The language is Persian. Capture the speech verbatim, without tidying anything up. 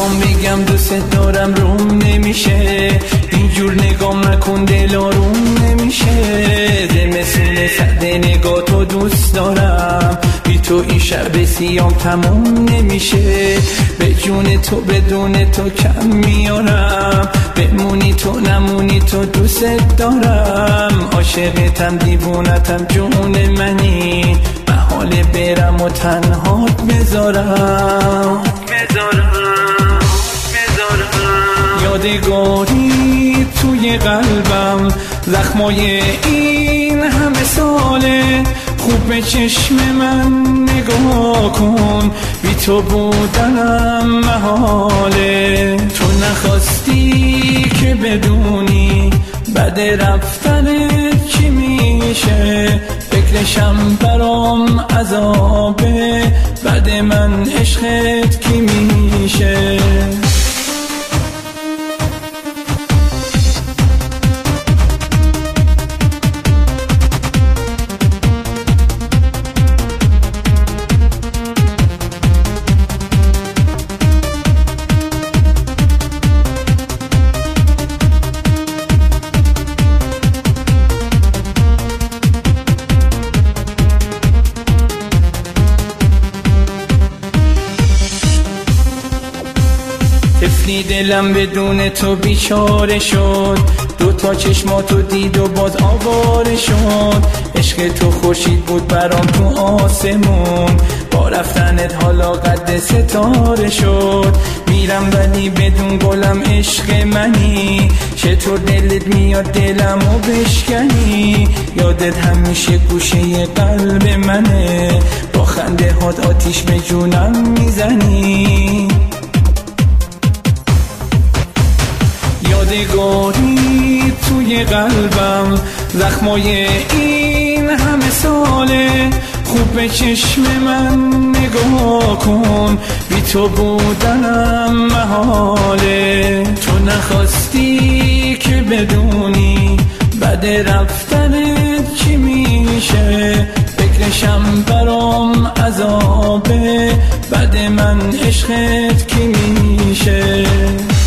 میخوام بگم دوست دارم روم نمیشه، اینجور نگام نکن دل آروم نمیشه. زمستون سرد نگاه تو دوست دارم، بی تو این شب سیام تموم نمیشه. به جون تو بدون تو کم میارم، بمونی تو نمونی تو دوست دارم. عاشقتم دیوونتم جون منی، محاله برم و تنهات بذارم یادگاری توی قلبم، زخمای این همه ساله. خوب به چشم من نگاه کن، بی تو بودنم محاله. تو نخواستی که بدونی بعد رفتنت چی میشه، فکرشم برام عذابه، بعد من عشقت کی میشه. طفلی دلم بدون تو بیچاره شد، دوتا چشماتو دید و باز آواره شد. عشق تو خورشید بود برام تو آسمون، با رفتنت حالا قد ستاره شد. میرم ولی بدون گلم عشق منی، چطور دلت میاد دلمو بشکنی. یادت همیشه گوشه قلب منه، با خنده هات آتیش به جونم میزنی. یادگاری توی قلبم، زخمای این همه ساله. خوب به چشم من نگاه کن، بی تو بودنم محاله. تو نخواستی که بدونی بعد رفتنت چی میشه، فکرشم برام عذابه، بعد من عشقت کی میشه.